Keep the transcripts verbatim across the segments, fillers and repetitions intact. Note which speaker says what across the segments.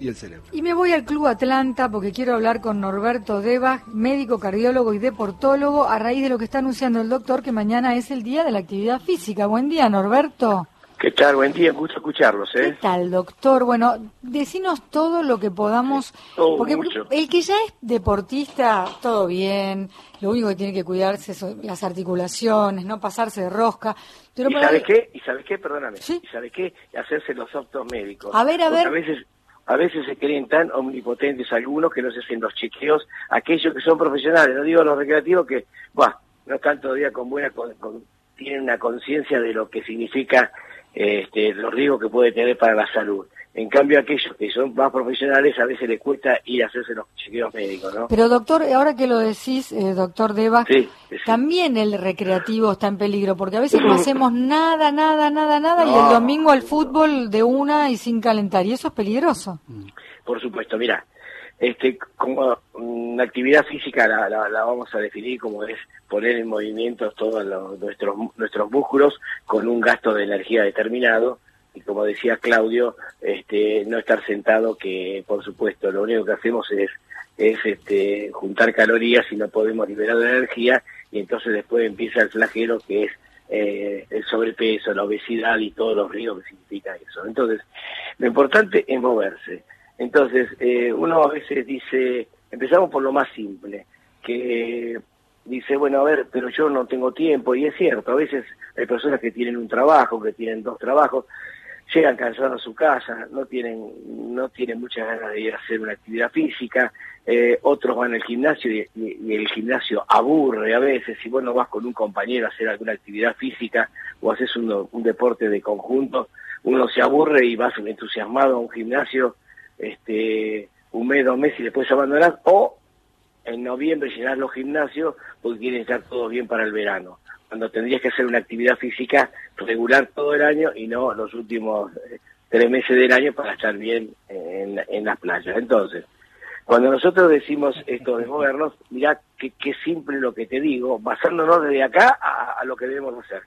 Speaker 1: y el cerebro.
Speaker 2: Y me voy al Club Atlanta porque quiero hablar con Norberto Debach, médico, cardiólogo y deportólogo, a raíz de lo que está anunciando el doctor, que mañana es el Día de la Actividad Física. Buen día, Norberto.
Speaker 3: ¿Qué tal? Buen día, gusto escucharlos, ¿eh?
Speaker 2: ¿Qué tal, doctor? Bueno, decinos todo lo que podamos,
Speaker 3: sí, todo
Speaker 2: porque
Speaker 3: mucho.
Speaker 2: El que ya es deportista, todo bien, lo único que tiene que cuidarse son las articulaciones, no pasarse de rosca. Pero
Speaker 3: ¿Y
Speaker 2: para...
Speaker 3: sabes qué? ¿Y sabes qué? Perdóname.
Speaker 2: ¿Sí?
Speaker 3: ¿Y sabes qué? Hacerse los optos médicos.
Speaker 2: A ver, a
Speaker 3: Porque
Speaker 2: ver.
Speaker 3: A veces, a veces se creen tan omnipotentes algunos que no se hacen los chequeos, aquellos que son profesionales, no digo los recreativos que, bah, no están todavía con buena, con, con, tienen una conciencia de lo que significa Este, los riesgos que puede tener para la salud. En cambio, aquellos que son más profesionales a veces les cuesta ir a hacerse los chequeos médicos, ¿no?
Speaker 2: Pero doctor, ahora que lo decís, eh, doctor Debach,
Speaker 3: sí, sí.
Speaker 2: también el recreativo está en peligro, porque a veces no hacemos nada, nada, nada, nada, no, y el domingo al fútbol de una y sin calentar, y eso es peligroso.
Speaker 3: Por supuesto, mira, este, como una actividad física la, la, la vamos a definir como es poner en movimiento todos los, nuestros nuestros músculos con un gasto de energía determinado, y como decía Claudio, este, no estar sentado, que por supuesto lo único que hacemos es es este, juntar calorías y no podemos liberar la energía, y entonces después empieza el flagelo que es eh, el sobrepeso, la obesidad y todos los riesgos que significa eso. Entonces, lo importante es moverse. Entonces, eh, uno a veces dice, empezamos por lo más simple, que dice, bueno, a ver, pero yo no tengo tiempo, y es cierto, a veces hay personas que tienen un trabajo, que tienen dos trabajos, llegan cansados a su casa, no tienen no tienen muchas ganas de ir a hacer una actividad física, eh, otros van al gimnasio y, y, y el gimnasio aburre a veces, si vos no vas con un compañero a hacer alguna actividad física o haces un, un deporte de conjunto, uno se aburre y vas entusiasmado a un gimnasio, este un mes, dos meses y después abandonás, o en noviembre llenás los gimnasios porque quieren estar todos bien para el verano, cuando tendrías que hacer una actividad física regular todo el año y no los últimos eh, tres meses del año para estar bien en, en las playas. Entonces, cuando nosotros decimos esto de movernos, mirá qué qué simple lo que te digo, basándonos desde acá a, a lo que debemos hacer.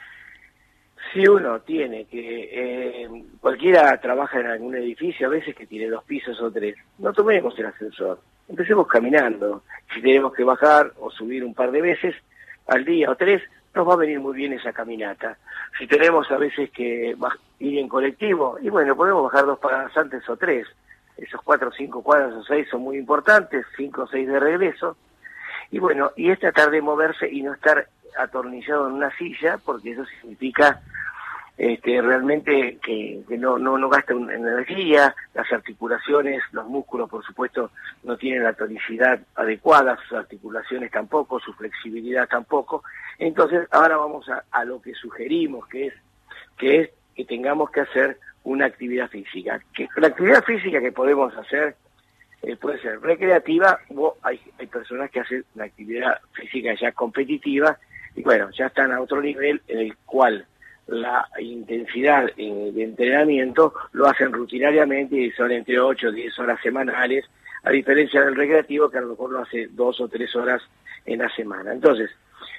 Speaker 3: Si uno tiene que, eh, cualquiera trabaja en algún edificio, a veces que tiene dos pisos o tres, no tomemos el ascensor, empecemos caminando. Si tenemos que bajar o subir un par de veces al día o tres, nos va a venir muy bien esa caminata. Si tenemos a veces que ir en colectivo, y bueno, podemos bajar dos paradas antes o tres, esos cuatro o cinco cuadras o seis son muy importantes, cinco o seis de regreso, y bueno, y es tratar de moverse y no estar atornillado en una silla, porque eso significa este, realmente que, que no, no, no gasta energía, las articulaciones, los músculos por supuesto no tienen la tonicidad adecuada, sus articulaciones tampoco, su flexibilidad tampoco. Entonces ahora vamos a, a lo que sugerimos, que es que es que tengamos que hacer una actividad física. Que la actividad física que podemos hacer eh, puede ser recreativa, o hay, hay personas que hacen una actividad física ya competitiva, y bueno, ya están a otro nivel en el cual la intensidad de entrenamiento lo hacen rutinariamente y son entre ocho o diez horas semanales, a diferencia del recreativo que a lo mejor lo hace dos o tres horas en la semana. Entonces,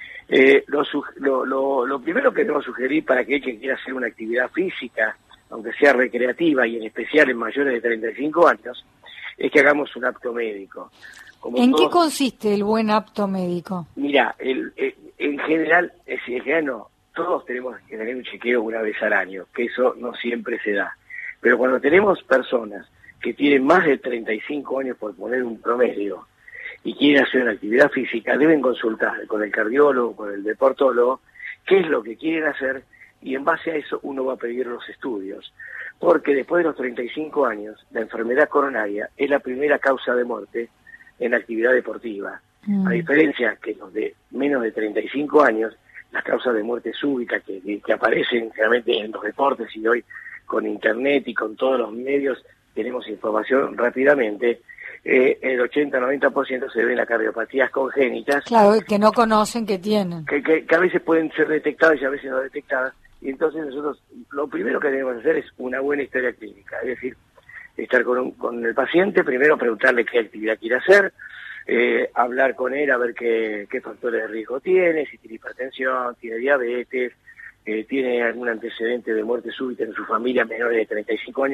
Speaker 3: eh, lo, lo, lo, lo primero que debo sugerir para aquel que quiera hacer una actividad física, aunque sea recreativa y en especial en mayores de treinta y cinco años, es que hagamos un apto médico. Como
Speaker 2: ¿En
Speaker 3: todos,
Speaker 2: qué consiste el buen apto médico?
Speaker 3: Mira, el, el, en general, es en general no, todos tenemos que tener un chequeo una vez al año, que eso no siempre se da. Pero cuando tenemos personas que tienen más de treinta y cinco años, por poner un promedio, y quieren hacer una actividad física, deben consultar con el cardiólogo, con el deportólogo, qué es lo que quieren hacer, y en base a eso uno va a pedir los estudios. Porque después de los treinta y cinco años, la enfermedad coronaria es la primera causa de muerte en la actividad deportiva. Mm. A diferencia que los de menos de treinta y cinco años, las causas de muerte súbita que, que, que aparecen generalmente en los deportes, y hoy con internet y con todos los medios tenemos información rápidamente, eh, el ochenta a noventa por ciento se deben a cardiopatías congénitas.
Speaker 2: Claro, que no conocen que tienen.
Speaker 3: Que, que, que a veces pueden ser detectadas y a veces no detectadas. Y entonces nosotros lo primero que debemos hacer es una buena historia clínica, es decir, estar con, un, con el paciente, primero preguntarle qué actividad quiere hacer, eh, hablar con él a ver qué, qué factores de riesgo tiene, si tiene hipertensión, tiene diabetes, eh, tiene algún antecedente de muerte súbita en su familia menores de treinta y cinco años,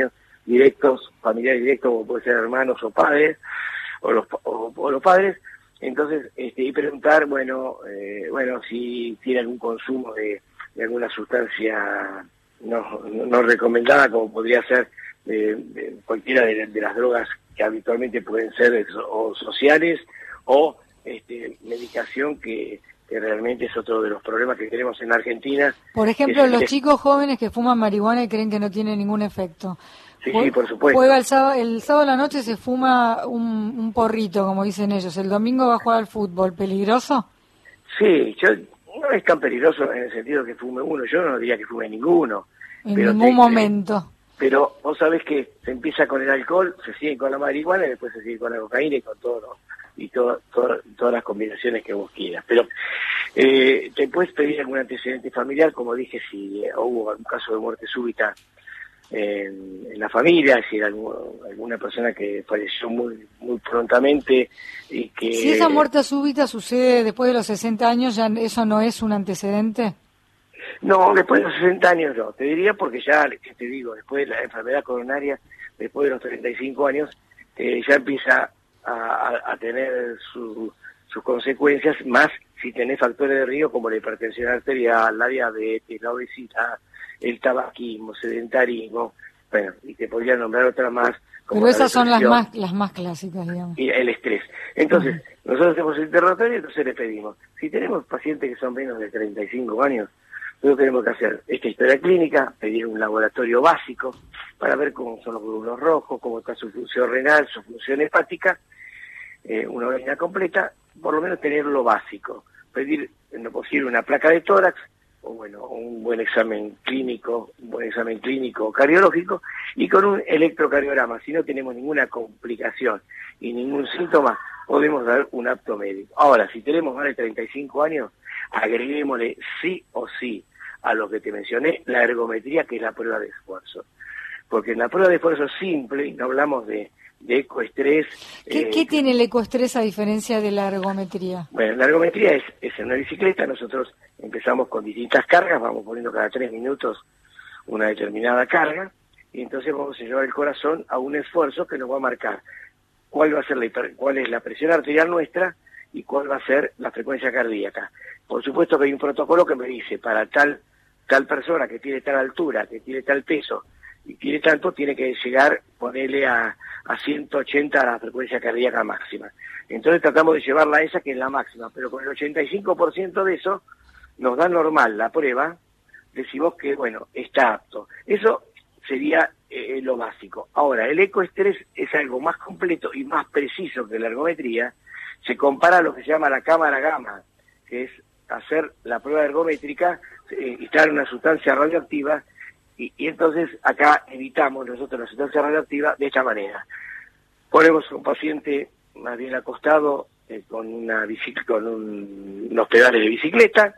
Speaker 3: directos, familiares directos, como puede ser hermanos o padres, o los, o, o los padres. Entonces, este, y preguntar, bueno, eh, bueno, si tiene algún consumo de, de alguna sustancia no, no, no recomendada, como podría ser de, de cualquiera de, de las drogas que habitualmente pueden ser o sociales, o este, medicación que, que realmente es otro de los problemas que tenemos en Argentina.
Speaker 2: Por ejemplo, los
Speaker 3: es,
Speaker 2: chicos jóvenes que fuman marihuana y creen que no tiene ningún efecto.
Speaker 3: Sí, sí, por supuesto.
Speaker 2: Juega el sábado, el sábado a la noche se fuma un, un porrito, como dicen ellos. El domingo va a jugar al fútbol. ¿Peligroso?
Speaker 3: Sí, yo, no es tan peligroso en el sentido que fume uno. Yo no diría que fume ninguno.
Speaker 2: En
Speaker 3: pero
Speaker 2: ningún
Speaker 3: te,
Speaker 2: momento.
Speaker 3: Pero vos sabés que se empieza con el alcohol, se sigue con la marihuana y después se sigue con la cocaína y con todo, ¿no? y todo, todo, todas las combinaciones que vos quieras. Pero eh, te puedes pedir algún antecedente familiar, como dije, si eh, hubo algún caso de muerte súbita en, en la familia, si era algún, alguna persona que falleció muy muy prontamente y que...
Speaker 2: Si esa muerte súbita sucede después de los sesenta años, ¿ya eso no es un antecedente?
Speaker 3: No, después de los sesenta años no, te diría porque ya, te digo, después de la enfermedad coronaria, después de los treinta y cinco años, eh, ya empieza a, a, a tener su, sus consecuencias, más si tenés factores de riesgo como la hipertensión arterial, la diabetes, la obesidad, el tabaquismo, sedentarismo, bueno, y te podría nombrar otras más. Como
Speaker 2: Pero esas son las
Speaker 3: depresión,
Speaker 2: más las más clásicas, digamos.
Speaker 3: Y el estrés. Entonces, uh-huh. nosotros hacemos el interrogatorio y entonces le pedimos, si tenemos pacientes que son menos de treinta y cinco años, nosotros tenemos que hacer esta historia clínica, pedir un laboratorio básico para ver cómo son los glóbulos rojos, cómo está su función renal, su función hepática, eh, una orina completa, por lo menos tener lo básico. Pedir, en lo posible, una placa de tórax, o bueno, un buen examen clínico, un buen examen clínico cardiológico, y con un electrocardiograma. Si no tenemos ninguna complicación y ningún síntoma, podemos dar un apto médico. Ahora, si tenemos más de treinta y cinco años, agreguémosle sí o sí a lo que te mencioné, la ergometría, que es la prueba de esfuerzo. Porque en la prueba de esfuerzo simple, y no hablamos de, de ecoestrés...
Speaker 2: ¿Qué, eh, ¿Qué tiene el ecoestrés a diferencia de la ergometría?
Speaker 3: Bueno, la ergometría es, es en una bicicleta, nosotros empezamos con distintas cargas, vamos poniendo cada tres minutos una determinada carga, y entonces vamos a llevar el corazón a un esfuerzo que nos va a marcar cuál va a ser la hiper, cuál es la presión arterial nuestra y cuál va a ser la frecuencia cardíaca. Por supuesto que hay un protocolo que me dice, para tal tal persona que tiene tal altura, que tiene tal peso y tiene tanto, tiene que llegar, ponerle a, a ciento ochenta a la frecuencia cardíaca máxima. Entonces tratamos de llevarla a esa, que es la máxima, pero con el ochenta y cinco por ciento de eso nos da normal la prueba, decimos que, bueno, está apto. Eso sería eh, lo básico. Ahora, el ecoestrés es algo más completo y más preciso que la ergometría. Se compara a lo que se llama la cámara gamma, que es hacer la prueba ergométrica, eh, instalar una sustancia radioactiva, y, y entonces acá evitamos nosotros la sustancia radioactiva de esta manera. Ponemos a un paciente más bien acostado eh, con una bicic- con un, unos pedales de bicicleta,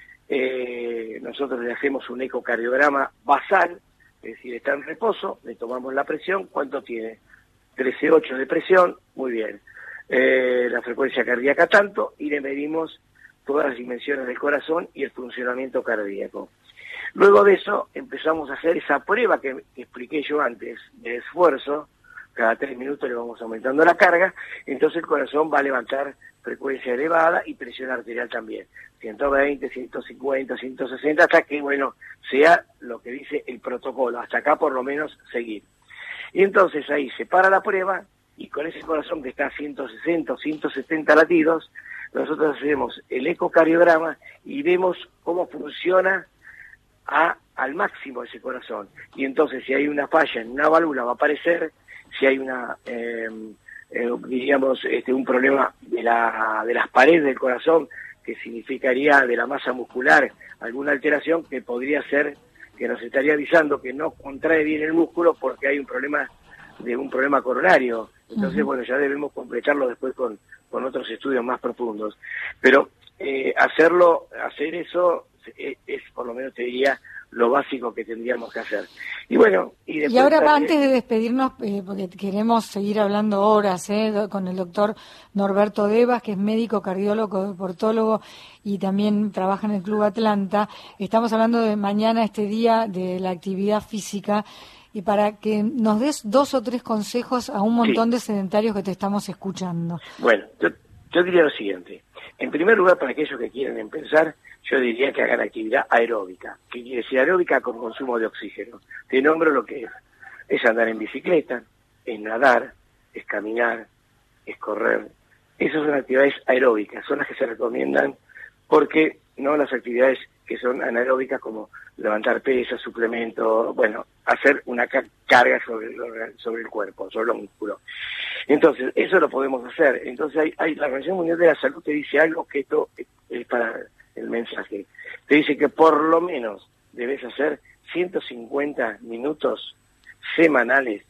Speaker 3: eh, nosotros le hacemos un ecocardiograma basal, es decir, está en reposo, le tomamos la presión, ¿cuánto tiene? trece punto ocho de presión, muy bien. Eh, la frecuencia cardíaca tanto, y le medimos todas las dimensiones del corazón y el funcionamiento cardíaco. Luego de eso empezamos a hacer esa prueba que, que expliqué yo antes, de esfuerzo. Cada tres minutos le vamos aumentando la carga, entonces el corazón va a levantar frecuencia elevada y presión arterial también, ciento veinte, ciento cincuenta, ciento sesenta, hasta que, bueno, sea lo que dice el protocolo, hasta acá por lo menos seguir. Y entonces ahí se para la prueba, y con ese corazón que está a ciento sesenta o ciento setenta latidos, nosotros hacemos el ecocardiograma y vemos cómo funciona a, al máximo ese corazón. Y entonces si hay una falla en una válvula va a aparecer, si hay una, eh, eh, diríamos, este, un problema de, la, de las paredes del corazón, que significaría de la masa muscular alguna alteración, que podría ser que nos estaría avisando que no contrae bien el músculo porque hay un problema de un problema coronario. Entonces, uh-huh. bueno, ya debemos completarlo después con, con otros estudios más profundos. Pero eh, hacerlo, hacer eso es, es, por lo menos te diría, lo básico que tendríamos que hacer. Y bueno, y, después
Speaker 2: y ahora
Speaker 3: también...
Speaker 2: antes de despedirnos, eh, porque queremos seguir hablando horas eh, con el doctor Norberto Devas, que es médico, cardiólogo, deportólogo y también trabaja en el Club Atlanta. Estamos hablando de mañana, este día de la actividad física, y para que nos des dos o tres consejos a un montón
Speaker 3: Sí.
Speaker 2: de sedentarios que te estamos escuchando.
Speaker 3: Bueno, yo, yo diría lo siguiente. En primer lugar, para aquellos que quieren empezar, yo diría que hagan actividad aeróbica. ¿Qué quiere decir aeróbica? Con consumo de oxígeno. Te nombro lo que es. Es andar en bicicleta, es nadar, es caminar, es correr. Esas son actividades aeróbicas, son las que se recomiendan porque no las actividades que son anaeróbicas como levantar pesas, suplementos, bueno, hacer una ca- carga sobre el, sobre el cuerpo, sobre los músculos. Entonces, eso lo podemos hacer. Entonces, hay, hay la Organización Mundial de la Salud te dice algo que esto es, es para el mensaje. Te dice que por lo menos debes hacer ciento cincuenta minutos semanales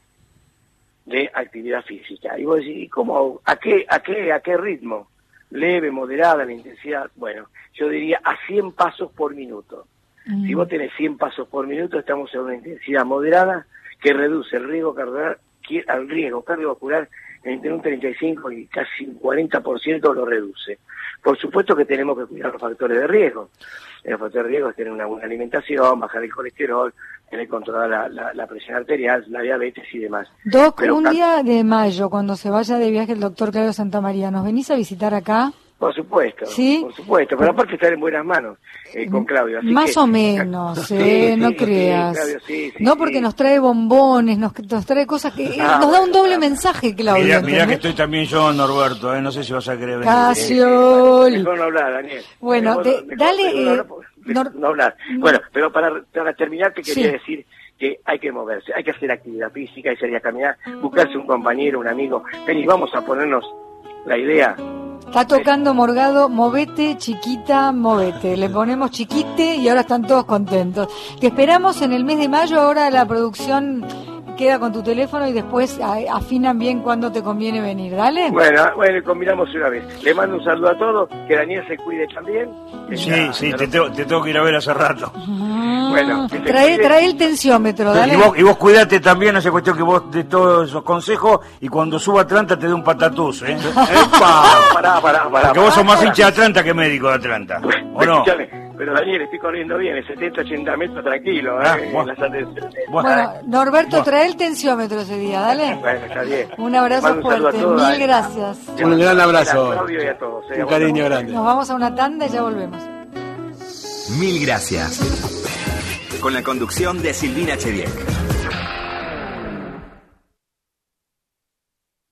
Speaker 3: de actividad física. Y vos decís, ¿y cómo? ¿A qué, a qué, a qué ritmo? Leve, moderada, la intensidad. Bueno, yo diría a cien pasos por minuto. Mm. Si vos tenés cien pasos por minuto, estamos en una intensidad moderada que reduce el riesgo cardiovascular, el riesgo cardiovascular entre un treinta y cinco y casi un cuarenta por ciento lo reduce. Por supuesto que tenemos que cuidar los factores de riesgo. El factor de riesgo es tener una buena alimentación, bajar el colesterol, tener controlada la, la, la presión arterial, la diabetes y demás.
Speaker 2: Doc,
Speaker 3: Pero,
Speaker 2: un día de mayo, cuando se vaya de viaje el doctor Claudio Santamaría, ¿nos venís a visitar acá?
Speaker 3: Por supuesto,
Speaker 2: ¿Sí?
Speaker 3: por supuesto, pero aparte estar en buenas manos eh, con Claudio. Así
Speaker 2: Más
Speaker 3: que,
Speaker 2: o menos,
Speaker 3: sí,
Speaker 2: eh,
Speaker 3: sí,
Speaker 2: no
Speaker 3: sí,
Speaker 2: creas.
Speaker 3: Claudio, sí, sí,
Speaker 2: no
Speaker 3: sí.
Speaker 2: porque nos trae bombones, nos, nos trae cosas que...
Speaker 3: Ah,
Speaker 2: nos da un
Speaker 3: bueno,
Speaker 2: doble
Speaker 3: claro.
Speaker 2: mensaje, Claudio.
Speaker 1: Mirá, mirá que
Speaker 2: ¿entendés?
Speaker 1: estoy también yo, Norberto, ¿eh? No sé si vas a querer venir.
Speaker 2: Casiol.
Speaker 3: Mejor no hablar, Daniel.
Speaker 2: Bueno,
Speaker 3: Mejor
Speaker 2: te-
Speaker 3: mejor-
Speaker 2: dale,
Speaker 3: mejor no
Speaker 2: eh,
Speaker 3: hablar, porque-
Speaker 2: Nor-
Speaker 3: no hablar. Bueno, pero para, para terminar te quería
Speaker 2: Sí.
Speaker 3: decir que hay que moverse, hay que hacer actividad física, hay que salir a caminar, buscarse un compañero, un amigo. Vení, vamos a ponernos la idea.
Speaker 2: Está tocando Morgado, movete, chiquita, movete. Le ponemos chiquite y ahora están todos contentos. Te esperamos en el mes de mayo, ahora la producción queda con tu teléfono y después a- afinan bien cuándo te conviene venir, ¿dale?
Speaker 3: Bueno, bueno, combinamos una vez. Le mando un saludo a todos, que Daniel se cuide también.
Speaker 1: Sí,
Speaker 3: Ya,
Speaker 1: sí,
Speaker 3: ya
Speaker 1: te,
Speaker 3: lo-
Speaker 1: tengo- te tengo que ir a ver hace rato.
Speaker 2: Ah,
Speaker 3: Bueno, que te
Speaker 2: trae,
Speaker 3: cuide.
Speaker 2: trae el tensiómetro, dale.
Speaker 1: Y vos, y vos cuidate también, hace cuestión que vos de todos esos consejos y cuando suba a Atlanta te dé un patatús, ¿eh? ¡Epa!
Speaker 3: Pará, pará, pará.
Speaker 1: Porque vos sos más
Speaker 3: pará.
Speaker 1: hincha de Atlanta que médico de Atlanta, ¿o no?
Speaker 3: Escuchame, pero Daniel, estoy corriendo bien, en setenta, ochenta metros tranquilo,
Speaker 1: Ah,
Speaker 3: ¿eh?
Speaker 1: bueno.
Speaker 3: En las atenciones.
Speaker 2: Bueno, Norberto,
Speaker 1: Bueno.
Speaker 2: trae el tensiómetro ese día, dale.
Speaker 3: Bueno, está bien.
Speaker 2: Un abrazo
Speaker 3: Mando un saludo a
Speaker 2: fuerte,
Speaker 3: todos,
Speaker 2: mil
Speaker 3: Dani.
Speaker 2: gracias.
Speaker 4: Un gran abrazo.
Speaker 3: A Claudio y a todos, eh, a
Speaker 4: Un
Speaker 3: vos
Speaker 4: cariño
Speaker 3: también.
Speaker 4: grande.
Speaker 2: Nos vamos a una tanda y ya volvemos.
Speaker 5: Mil gracias. Con la conducción de Silvina Chediek.